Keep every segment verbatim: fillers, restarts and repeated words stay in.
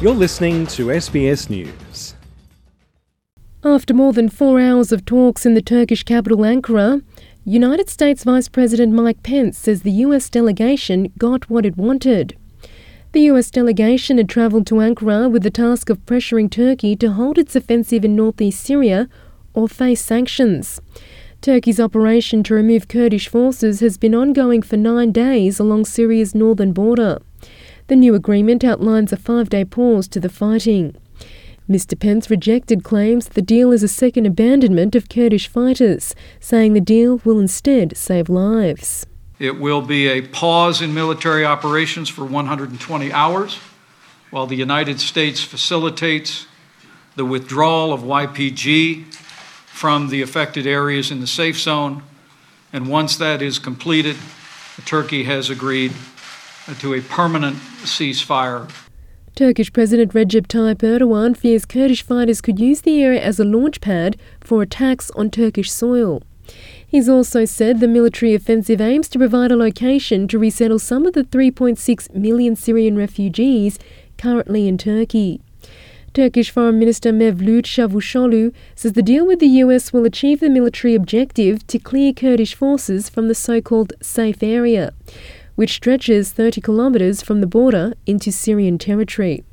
You're listening to S B S News. After more than four hours of talks in the Turkish capital Ankara, United States Vice President Mike Pence says the U S delegation got what it wanted. The U S delegation had travelled to Ankara with the task of pressuring Turkey to hold its offensive in northeast Syria or face sanctions. Turkey's operation to remove Kurdish forces has been ongoing for nine days along Syria's northern border. The new agreement outlines a five-day pause to the fighting. Mister Pence rejected claims the deal is a second abandonment of Kurdish fighters, saying the deal will instead save lives. It will be a pause in military operations for one hundred twenty hours, while the United States facilitates the withdrawal of Y P G from the affected areas in the safe zone. And once that is completed, Turkey has agreed to a permanent ceasefire. Turkish President Recep Tayyip Erdogan fears Kurdish fighters could use the area as a launch pad for attacks on Turkish soil. He's also said the military offensive aims to provide a location to resettle some of the three point six million Syrian refugees currently in Turkey. Turkish Foreign Minister Mevlut Çavuşoğlu says the deal with the U S will achieve the military objective to clear Kurdish forces from the so-called safe area, which stretches thirty kilometres from the border into Syrian territory.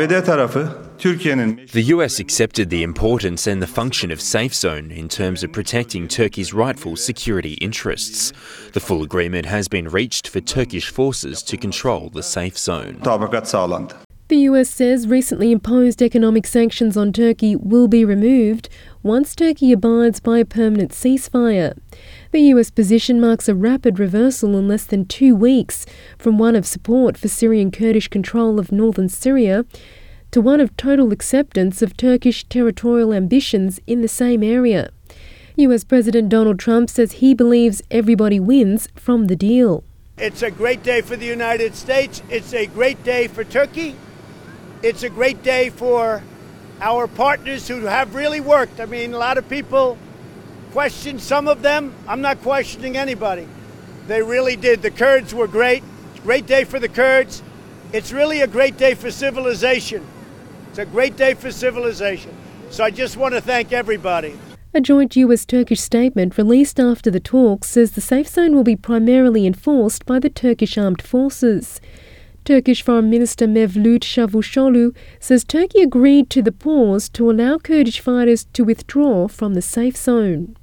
The U S accepted the importance and the function of safe zone in terms of protecting Turkey's rightful security interests. The full agreement has been reached for Turkish forces to control the safe zone. The U S says recently imposed economic sanctions on Turkey will be removed once Turkey abides by a permanent ceasefire. The U S position marks a rapid reversal in less than two weeks from one of support for Syrian Kurdish control of northern Syria to one of total acceptance of Turkish territorial ambitions in the same area. U S President Donald Trump says he believes everybody wins from the deal. It's a great day for the United States. It's a great day for Turkey. It's a great day for our partners who have really worked. I mean, a lot of people question some of them. I'm not questioning anybody. They really did. The Kurds were great. It's a great day for the Kurds. It's really a great day for civilization. It's a great day for civilization. So I just want to thank everybody. A joint U S-Turkish statement released after the talks says the safe zone will be primarily enforced by the Turkish armed forces. Turkish Foreign Minister Mevlut Çavuşoğlu says Turkey agreed to the pause to allow Kurdish fighters to withdraw from the safe zone.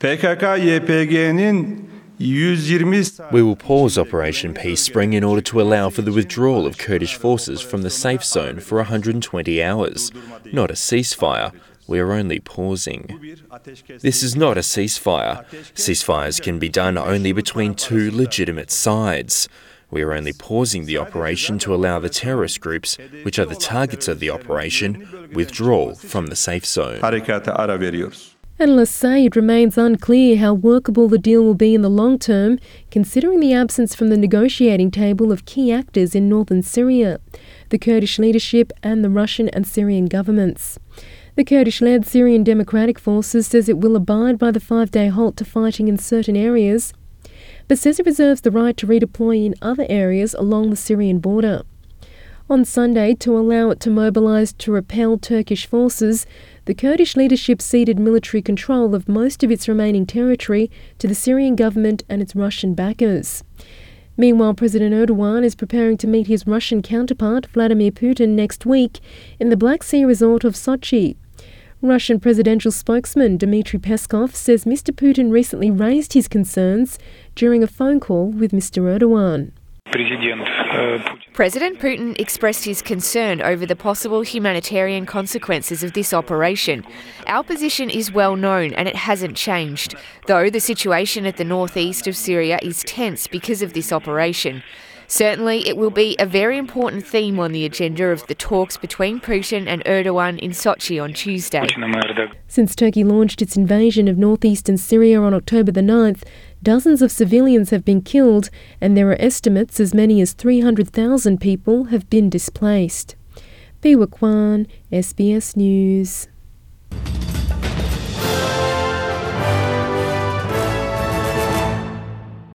We will pause Operation Peace Spring in order to allow for the withdrawal of Kurdish forces from the safe zone for one hundred twenty hours, not a ceasefire. We are only pausing. This is not a ceasefire. Ceasefires can be done only between two legitimate sides. We are only pausing the operation to allow the terrorist groups, which are the targets of the operation, withdraw from the safe zone. Analysts say it remains unclear how workable the deal will be in the long term, considering the absence from the negotiating table of key actors in northern Syria, the Kurdish leadership and the Russian and Syrian governments. The Kurdish-led Syrian Democratic Forces says it will abide by the five-day halt to fighting in certain areas, but says it reserves the right to redeploy in other areas along the Syrian border. On Sunday, to allow it to mobilise to repel Turkish forces, the Kurdish leadership ceded military control of most of its remaining territory to the Syrian government and its Russian backers. Meanwhile, President Erdogan is preparing to meet his Russian counterpart, Vladimir Putin, next week in the Black Sea resort of Sochi. Russian presidential spokesman Dmitry Peskov says Mister Putin recently raised his concerns during a phone call with Mister Erdogan. President Putin expressed his concern over the possible humanitarian consequences of this operation. Our position is well known and it hasn't changed, though the situation at the northeast of Syria is tense because of this operation. Certainly, it will be a very important theme on the agenda of the talks between Putin and Erdogan in Sochi on Tuesday. Since Turkey launched its invasion of northeastern Syria on October the ninth, dozens of civilians have been killed and there are estimates as many as three hundred thousand people have been displaced. Piwa Kwan, S B S News.